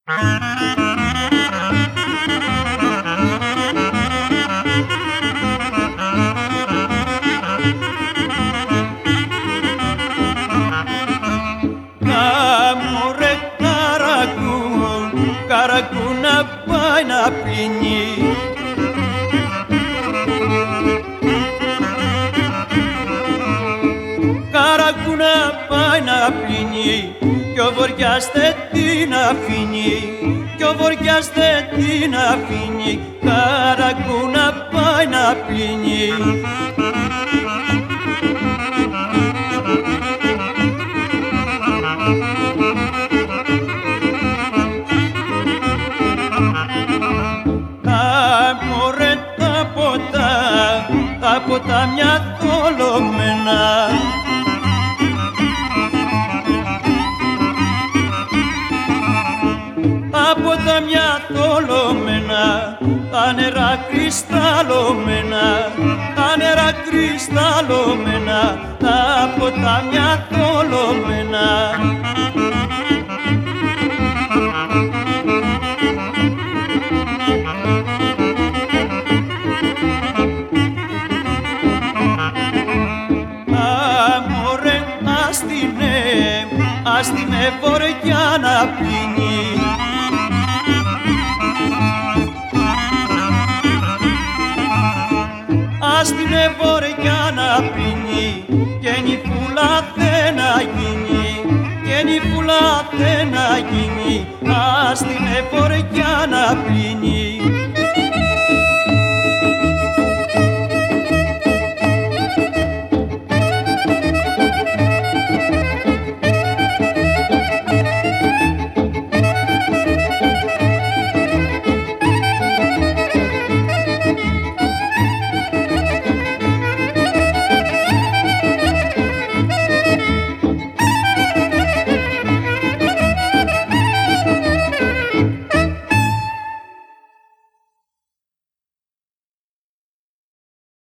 Μωρέ καρακού να πάει να πίνει. Καρακού να πάει να πίνει κι ο βοριάς δεν την αφήνει, κι ο βοριάς δεν την αφήνει. Καρακού να πάει να πίνει. Μωρέ τα ποτά μια θολωμένα, τα ποτά μια θολωμένα, τα νερά κρυσταλλωμένα, τα νερά κρυσταλλωμένα, τα ποτά μια θολωμένα. Μωρέ ας την βορειά να πίνει. Ας την βορειά να πίνει και νυφούλα δεν να γίνει, και νυφούλα δεν να γίνει. Ας την βορειά να πίνει.